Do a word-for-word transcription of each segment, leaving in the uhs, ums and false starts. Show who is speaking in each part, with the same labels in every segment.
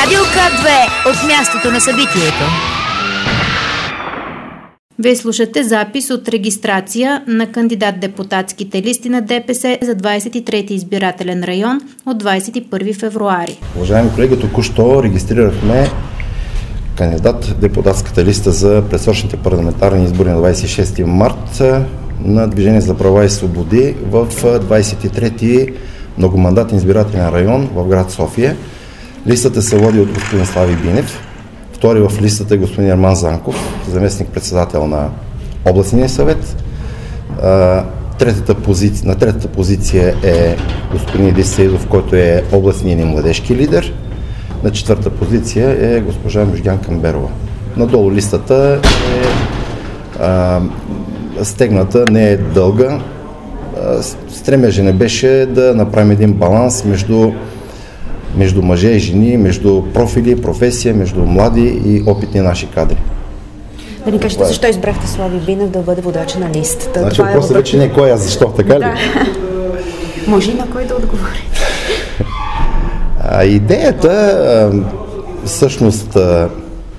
Speaker 1: Радио К две от мястото на събитието. Вие слушате запис от регистрация на кандидат-депутатските листи на ДПС за двадесет и трети избирателен район от двадесет и първи февруари.
Speaker 2: Уважаеми колеги, току-що регистрирахме кандидат-депутатската листа за предсрочните парламентарни избори на двадесет и шести март на Движение за права и свободи в двадесет и трети многомандатен избирателен район в град София. Листата се води от господин Слави Бинев. Втори в листата е господин Ерман Занков, заместник-председател на областния съвет. Третата позиция, на третата позиция е господин Иди Саидов, който е областният ни младежки лидер. На четвърта позиция е госпожа Мюжгян Камберова. Надолу листата е а, стегната, не е дълга. Стремежа не беше да направим един баланс между между мъже и жени, между профили, професия, между млади и опитни наши кадри.
Speaker 3: Да ни кажете, защо избрахте Слави Бинев да бъде водач на листата?
Speaker 2: Значи въпросът е вече не кой, а защо, така ли?
Speaker 3: Да. Може и на кой да отговори.
Speaker 2: А, идеята, а, всъщност, а,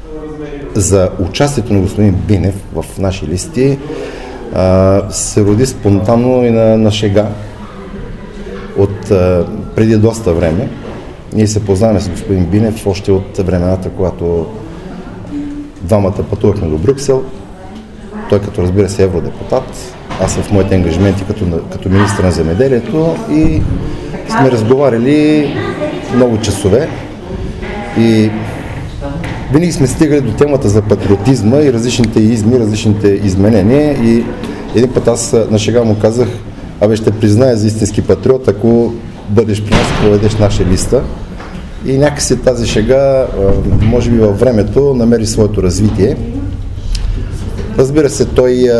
Speaker 2: за участието на господин Бинев в наши листи а, се роди спонтанно и на, на шега от а, преди доста време. Ние се познаваме с господин Бинев още от времената, когато двамата пътувахме до Брюксел. Той като, разбира се, евродепутат, аз в моите ангажименти като, като министър на земеделието, и сме разговаряли много часове и винаги сме стигали до темата за патриотизма и различните изми, различните изменения, и един път аз на шега му казах: абе, ще призная за истински патриот, ако бъдеш при нас, проведеш наша листа. И някакси тази шега, може би във времето, намери своето развитие. Разбира се, той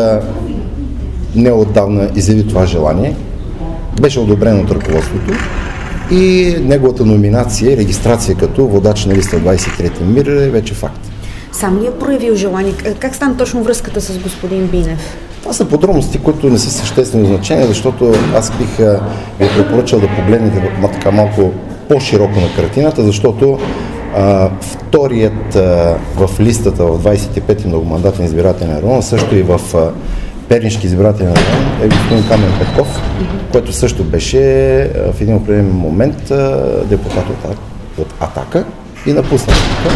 Speaker 2: неотдавна изяви това желание. Беше одобрен от ръководството и неговата номинация и регистрация като водач на листа двадесет и трети МИР е вече факт.
Speaker 3: Сам ли е проявил желание? Как стана точно връзката с господин Бинев?
Speaker 2: Това са подробности, които не са съществено значение, защото аз бих ви препоръчал да погледнете така малко по-широко на картината, защото а, вторият а, в листата в двадесет и пети многомандатен избирателен район, също и в а, Пернишки избирателен район, е господин Камен Петков, mm-hmm. който също беше а, в един определен момент а, депутат от, от Атака и напусна Атака.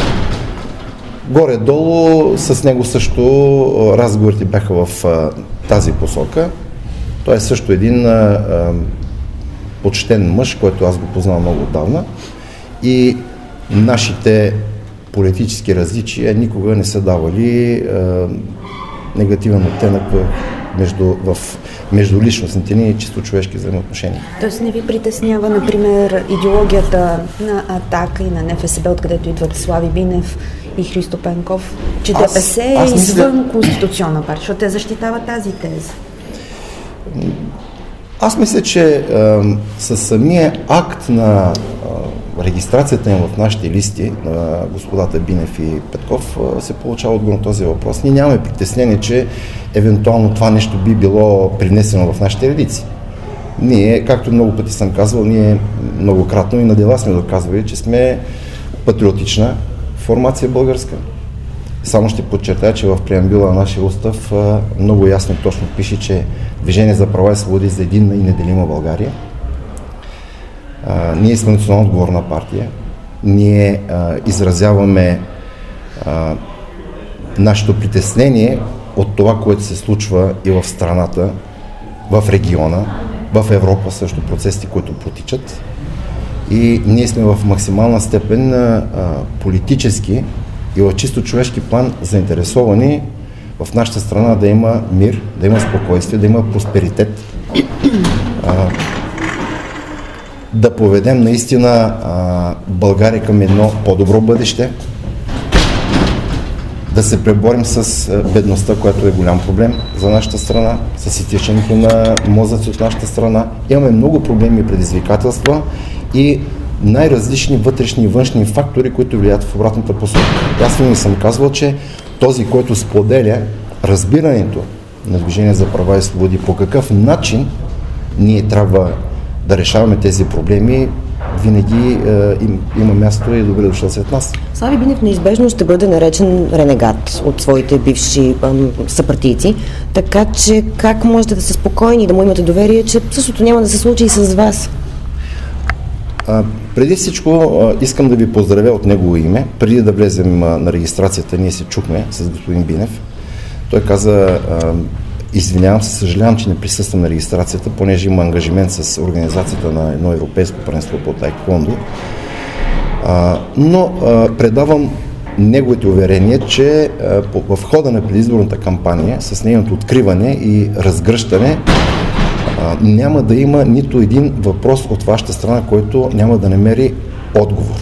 Speaker 2: Горе-долу с него също разговорите бяха в а, тази посока. Той е също един а, а, почтен мъж, който аз го познавам много отдавна, и нашите политически различия никога не са давали а, негативен оттенък между, в междуличностните ни чисто човешки взаимоотношения.
Speaker 3: Тоест не ви притеснява, например, идеологията на Атака и на НФСБ, откъдето идват Слави Бинев и Христо Пенков, че ДПС е извън мисля... конституционна партия, защото те защитават тази теза?
Speaker 2: Аз мисля, че а, със самия акт на а, регистрацията им в нашите листи на господата Бинев и Петков а, се получава отговор на този въпрос. Ние нямаме притеснение, че евентуално това нещо би било принесено в нашите редици. Ние, както много пъти съм казвал, ние многократно и на дела сме доказвали, че сме патриотична формация българска. Само ще подчертая, че в преамбюла на нашия устав а, много ясно и точно пише, че Движение за права и свободи за единна и неделима България. А, ние сме национално отговорна партия. Ние а, изразяваме а, нашето притеснение от това, което се случва и в страната, в региона, в Европа също процесите, които протичат. И ние сме в максимална степен а, политически и в чисто човешки план заинтересовани в нашата страна да има мир, да има спокойствие, да има просперитет, а, да поведем наистина а, България към едно по-добро бъдеще, да се преборим с бедността, която е голям проблем за нашата страна, с изтичането на мозъци от нашата страна. Имаме много проблеми и предизвикателства и най-различни вътрешни и външни фактори, които влияят в обратната посока. Аз винаги съм казвал, че този, който споделя разбирането на Движение за права и свободи, по какъв начин ние трябва да решаваме тези проблеми, винаги е, им, има място и добре дошъл сред нас.
Speaker 4: Слави Бинев неизбежно ще бъде наречен ренегат от своите бивши ам, съпартийци, така че как можете да сте спокойни, да му имате доверие, че същото няма да се случи и с вас?
Speaker 2: А, преди всичко а, искам да ви поздравя от негово име. Преди да влезем а, на регистрацията, ние се чухме с господин Бинев. Той каза: а, извинявам се, съжалявам, че не присъствам на регистрацията, понеже има ангажимент с организацията на едно европейско първенство по таеквондо. А, но а, предавам неговите уверения, че а, по, в хода на предизборната кампания, с нейното откриване и разгръщане, а, няма да има нито един въпрос от вашата страна, който няма да намери отговор.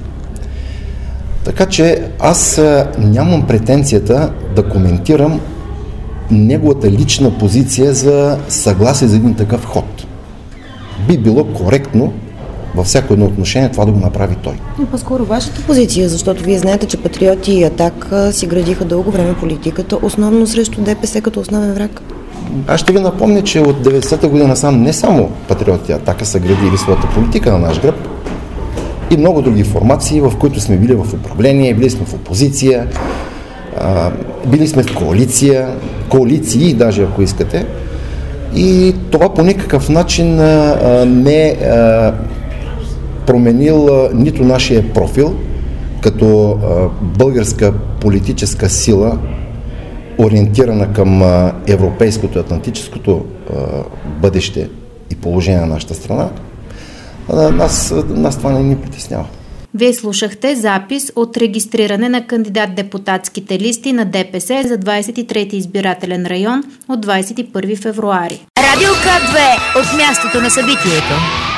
Speaker 2: Така че аз а, нямам претенцията да коментирам неговата лична позиция за съгласие за един такъв ход. Би било коректно във всяко едно отношение това да го направи той.
Speaker 4: Но по-скоро вашата позиция, защото вие знаете, че Патриоти и Атака си градиха дълго време политиката, основно срещу ДПС като основен враг.
Speaker 2: Аз ще ви напомня, че от деветдесета година сам не само Патриоти и Атака са градили своята политика на наш гръб, и много други формации, в които сме били в управление, били сме в опозиция, а, били сме в коалиция, коалиции даже, ако искате. И това по никакъв начин а, не е променил а, нито нашия профил като а, българска политическа сила, ориентирана към а, европейското и атлантическото а, бъдеще и положение на нашата страна. А, нас, нас това не ни притеснява.
Speaker 1: Вие слушахте запис от регистриране на кандидат-депутатските листи на ДПС за двадесет и трети избирателен район от двадесет и първи февруари.
Speaker 5: Радио К две от мястото на събитието.